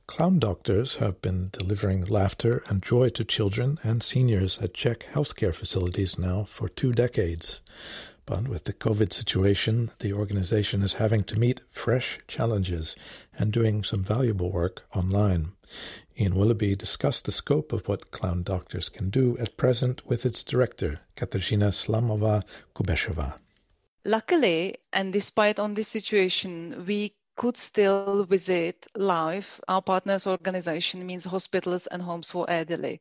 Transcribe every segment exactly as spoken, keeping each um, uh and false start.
Clown doctors have been delivering laughter and joy to children and seniors at Czech healthcare facilities now for two decades. But with the COVID situation, the organization is having to meet fresh challenges and doing some valuable work online. Ian Willoughby discussed the scope of what Clown Doctors can do at present with its director, Katarzyna Slamová-Kubešová. Luckily, and despite on this situation, we could still visit live. Our partners organization means hospitals and homes for elderly.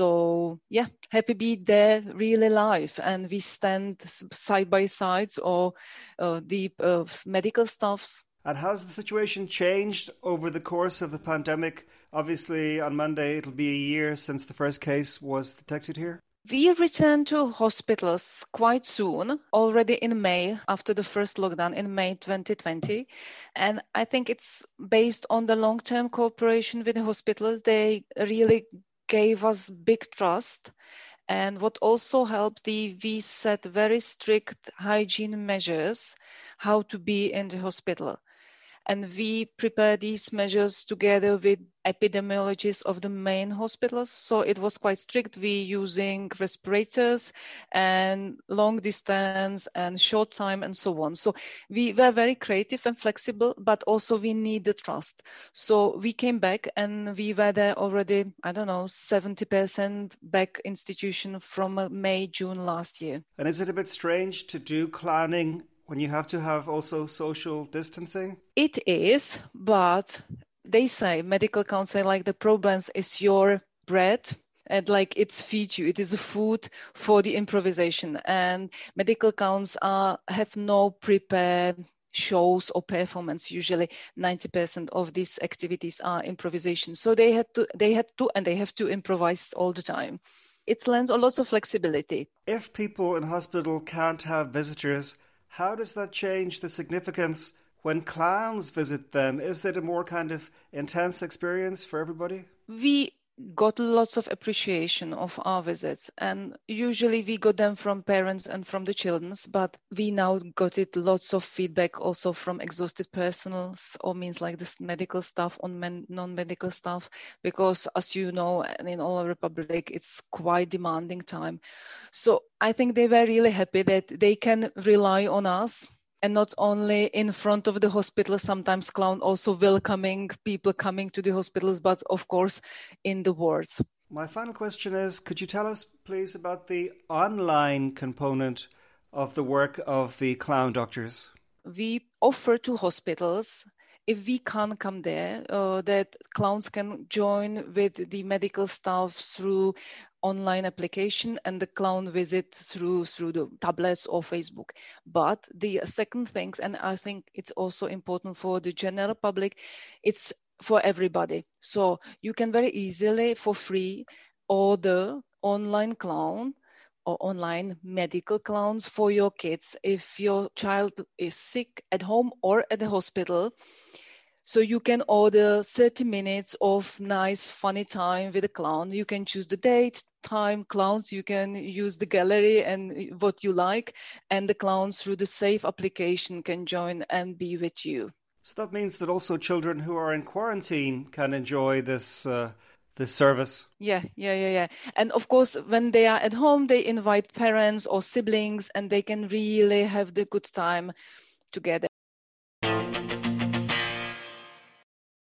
So yeah, happy be there really live, and we stand side by sides or uh, the uh, medical staffs. And has the situation changed over the course of the pandemic? Obviously, on Monday, it'll be a year since the first case was detected here. We returned to hospitals quite soon, already in May, after the first lockdown in May twenty twenty. And I think it's based on the long-term cooperation with the hospitals. They really gave us big trust. And what also helped, the, we set very strict hygiene measures, how to be in the hospital. And we prepare these measures together with epidemiologists of the main hospitals. So it was quite strict. We using respirators and long distance and short time and so on. So we were very creative and flexible, but also we need the trust. So we came back and we were there already, I don't know, seventy percent back institution from May, June last year. And is it a bit strange to do clowning when you have to have also social distancing? It is, but they say, medical counsel, like the problems is your bread and like it's feed you. It is a food for the improvisation. And medical counts are, have no prepared shows or performance. Usually ninety percent of these activities are improvisation. So they had to, they had to, and they have to improvise all the time. It lends a lot of flexibility. If people in hospital can't have visitors, how does that change the significance when clowns visit them? Is it a more kind of intense experience for everybody? We got lots of appreciation of our visits, and usually we got them from parents and from the children, but we now got it lots of feedback also from exhausted personals, or means like this medical staff on men, non-medical staff, because as you know, in all Republic, it's quite demanding time. So I think they were really happy that they can rely on us. And not only in front of the hospital, sometimes clown also welcoming people coming to the hospitals, but of course in the wards. My final question is, could you tell us please about the online component of the work of the Clown Doctors? We offer to hospitals, if we can't come there, uh, that clowns can join with the medical staff through online application and the clown visit through through the tablets or Facebook. But the second thing, and I think it's also important for the general public, it's for everybody. So you can very easily, for free, order online clown or online medical clowns for your kids if your child is sick at home or at the hospital. So you can order thirty minutes of nice, funny time with a clown. You can choose the date, time, clowns. You can use the gallery and what you like. And the clowns through the safe application can join and be with you. So that means that also children who are in quarantine can enjoy this uh, this service. Yeah, yeah, yeah, yeah. And of course, when they are at home, they invite parents or siblings and they can really have the good time together.